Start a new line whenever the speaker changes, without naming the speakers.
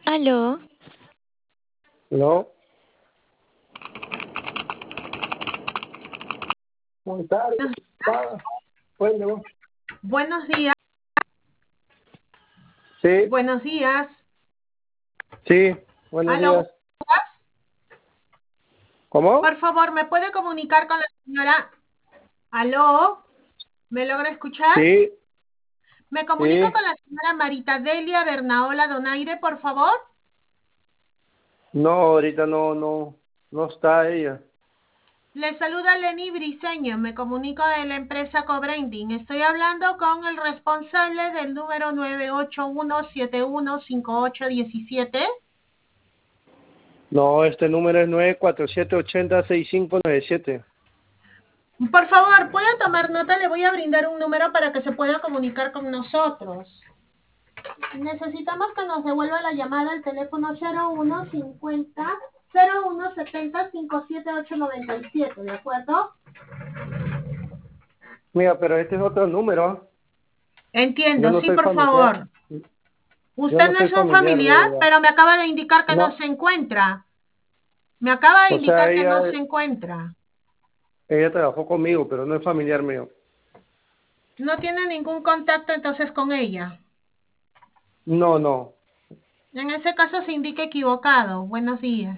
Aló,
No, ¿cómo está?
Buenos
Cuéntame.
buenos días,
Sí,
buenos días.
sí, buenos
Aló,
días.
buenas. Por
¿Cómo?
favor, ¿me puede comunicar con la señora? Aló, ¿me logra escuchar?
Sí,
¿Me comunico
sí.
con la señora Marita Delia Bernaola Donaire, por favor?
No, ahorita no está ella.
Le saluda Lenny Briseño, me comunico de la empresa Cobrending. Estoy hablando con el responsable del número 981715817.
No, este número es 947806597.
Por favor, ¿puede tomar nota? Le voy a brindar un número para que se pueda comunicar con nosotros. Necesitamos que nos devuelva la llamada al teléfono 0150 0170 57897, ¿de acuerdo?
Mira, pero este es otro número. ¿Ah? Yo
Entiendo,
no
sí,
soy
por
familiar.
favor.
Yo
Usted
no
no
soy
es un
familiar de
familiar,
ella.
pero me acaba de indicar que no
No,
se encuentra. Me acaba de
o sea,
indicar que no se encuentra.
ella trabajó conmigo, pero no es familiar mío.
No tiene ningún contacto entonces con ella.
No, no.
En ese caso se indica equivocado. Buenos días.